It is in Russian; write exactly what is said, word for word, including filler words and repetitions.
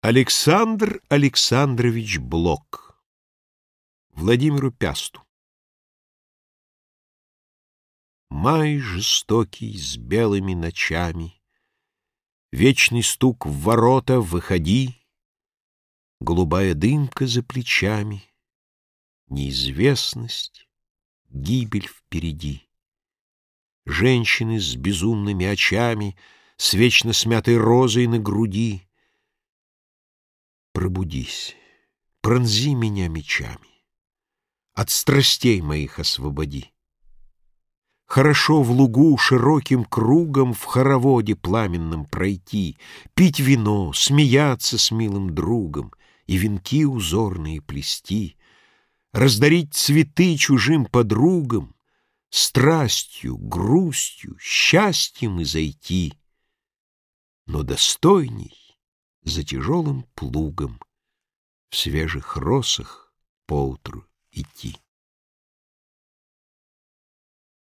Александр Александрович Блок Владимиру Пясту. Май жестокий с белыми ночами, вечный стук в ворота «Выходи», голубая дымка за плечами, неизвестность, гибель впереди. Женщины с безумными очами, с вечно смятой розой на груди. Пробудись, пронзи меня мечами, от страстей моих освободи. Хорошо в лугу широким кругом в хороводе пламенном пройти, пить вино, смеяться с милым другом и венки узорные плести, раздарить цветы чужим подругам, страстью, грустью, счастьем и зайти, но достойней за тяжелым плугом в свежих росах поутру идти.